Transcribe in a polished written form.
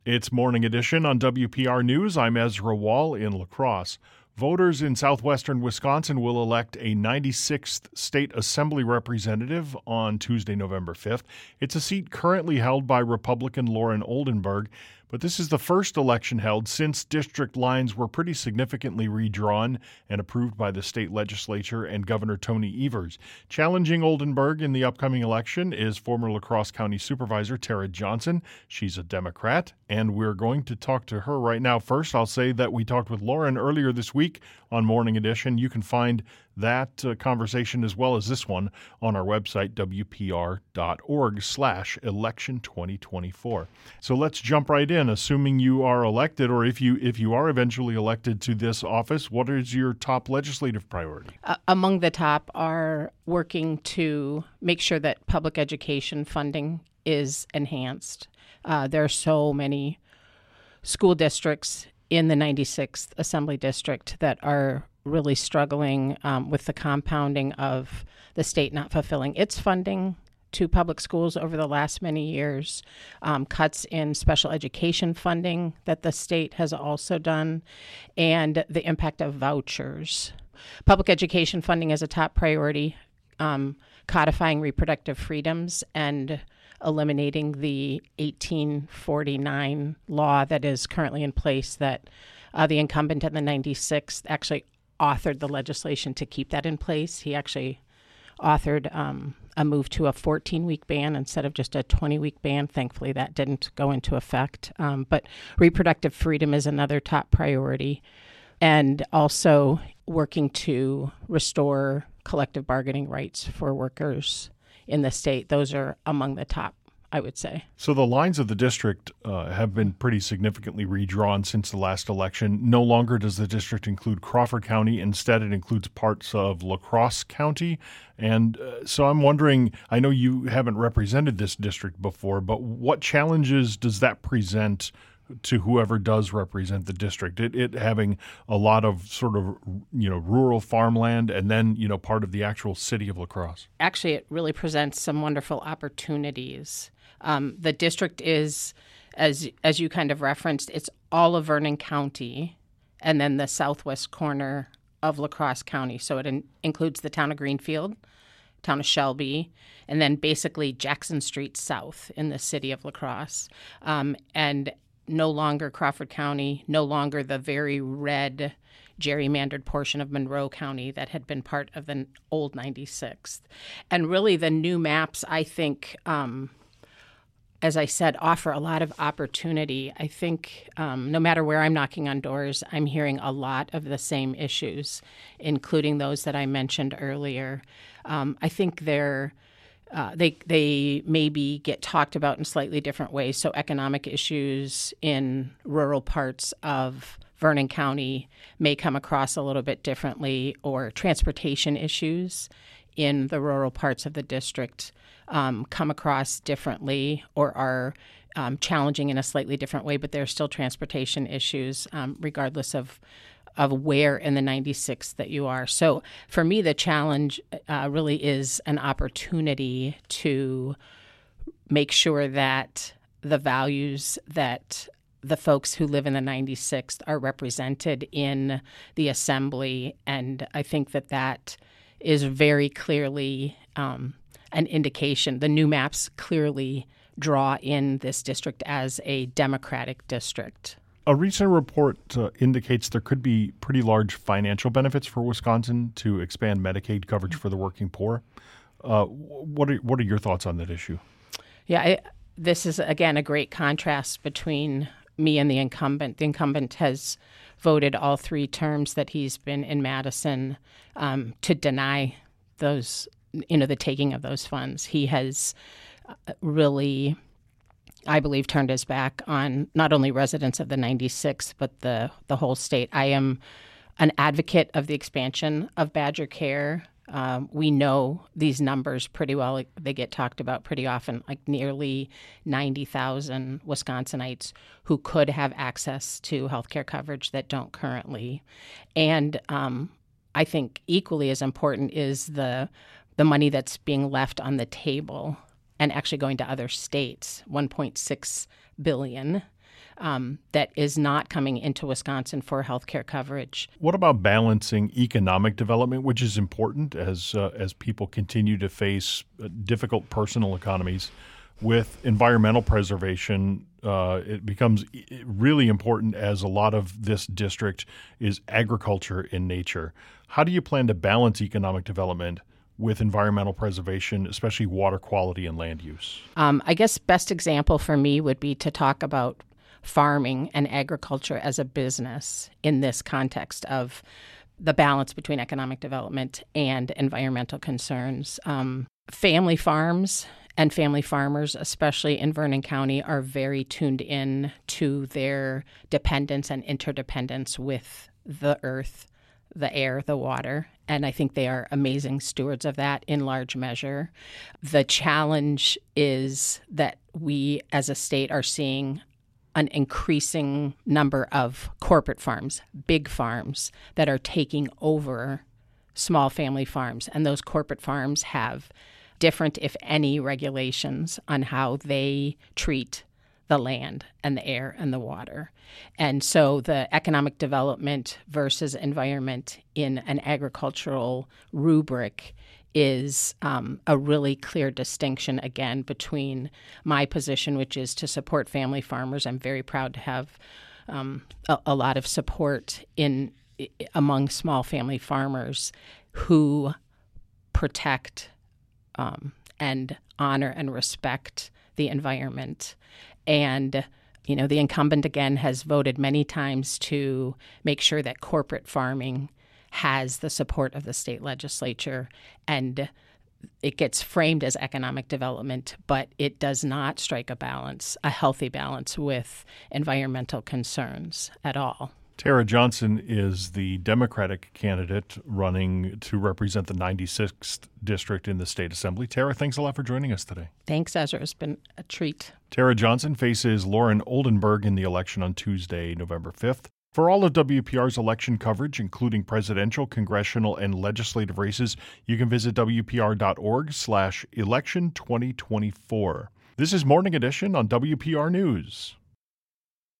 It's Morning Edition on WPR News. I'm Ezra Wall in La Crosse. Voters in southwestern Wisconsin will elect a 96th State Assembly representative on Tuesday, November 5th. It's a seat currently held by Republican Lauren Oldenburg, but this is the first election held since district lines were pretty significantly redrawn and approved by the state legislature and Governor Tony Evers. Challenging Oldenburg in the upcoming election is former La Crosse County Supervisor Tara Johnson. She's a Democrat, and we're going to talk to her right now. First, I'll say that we talked with Lauren earlier this week on Morning Edition. You can find that conversation as well as this one on our website, wpr.org/election2024. So let's jump right in. Assuming you are elected, or if you are eventually elected to this office, what is your top legislative priority? Among the top are working to make sure that public education funding is enhanced. There are so many school districts in the 96th Assembly District that are really struggling with the compounding of the state not fulfilling its funding to public schools over the last many years, cuts in special education funding that the state has also done, and the impact of vouchers. Public education funding is a top priority, codifying reproductive freedoms and eliminating the 1849 law that is currently in place that the incumbent in the 96th actually authored the legislation to keep that in place. He actually authored a move to a 14-week ban instead of just a 20-week ban. Thankfully, that didn't go into effect. But reproductive freedom is another top priority. And also working to restore collective bargaining rights for workers in the state. Those are among the top, I would say. So the lines of the district have been pretty significantly redrawn since the last election. No longer does the district include Crawford County. Instead, it includes parts of La Crosse County. And so I'm wondering, I know you haven't represented this district before, but what challenges does that present to whoever does represent the district? It having a lot of sort of, rural farmland and then, part of the actual city of La Crosse. Actually, it really presents some wonderful opportunities. The district is, as you kind of referenced, it's all of Vernon County and then the southwest corner of La Crosse County. So it includes the town of Greenfield, town of Shelby, and then basically Jackson Street South in the city of La Crosse. And no longer Crawford County, no longer the very red gerrymandered portion of Monroe County that had been part of the old 96th. And really the new maps, I think, as I said, offer a lot of opportunity. I think no matter where I'm knocking on doors, I'm hearing a lot of the same issues, including those that I mentioned earlier. I think they maybe get talked about in slightly different ways. So economic issues in rural parts of Vernon County may come across a little bit differently, or transportation issues in the rural parts of the district come across differently or are challenging in a slightly different way, but there are still transportation issues regardless of where in the 96th that you are. So for me, the challenge really is an opportunity to make sure that the values that the folks who live in the 96th are represented in the assembly. And I think that is very clearly an indication. The new maps clearly draw in this district as a Democratic district. A recent report indicates there could be pretty large financial benefits for Wisconsin to expand Medicaid coverage for the working poor. What are your thoughts on that issue? Yeah, this is, again, a great contrast between me and the incumbent. The incumbent has voted all 3 terms that he's been in Madison to deny those, the taking of those funds. He has really, I believe, turned his back on not only residents of the 96th, but the whole state. I am an advocate of the expansion of Badger Care. We know these numbers pretty well. They get talked about pretty often, like nearly 90,000 Wisconsinites who could have access to healthcare coverage that don't currently. And I think equally as important is the money that's being left on the table and actually going to other states, $1.6 billion. that is not coming into Wisconsin for healthcare coverage. What about balancing economic development, which is important as people continue to face difficult personal economies, with environmental preservation? It becomes really important as a lot of this district is agriculture in nature. How do you plan to balance economic development with environmental preservation, especially water quality and land use? I guess best example for me would be to talk about farming and agriculture as a business in this context of the balance between economic development and environmental concerns. Family farms and family farmers, especially in Vernon County, are very tuned in to their dependence and interdependence with the earth, the air, the water, and I think they are amazing stewards of that in large measure. The challenge is that we as a state are seeing an increasing number of corporate farms, big farms, that are taking over small family farms. And those corporate farms have different, if any, regulations on how they treat the land and the air and the water. And so the economic development versus environment in an agricultural rubric is a really clear distinction, again, between my position, which is to support family farmers. I'm very proud to have a lot of support among small family farmers who protect and honor and respect the environment. And the incumbent, again, has voted many times to make sure that corporate farming has the support of the state legislature, and it gets framed as economic development, but it does not strike a healthy balance with environmental concerns at all. Tara Johnson is the Democratic candidate running to represent the 96th district in the state assembly. Tara, thanks a lot for joining us today. Thanks, Ezra. It's been a treat. Tara Johnson faces Lauren Oldenburg in the election on Tuesday, November 5th. For all of WPR's election coverage, including presidential, congressional, and legislative races, you can visit WPR.org/election2024. This is Morning Edition on WPR News.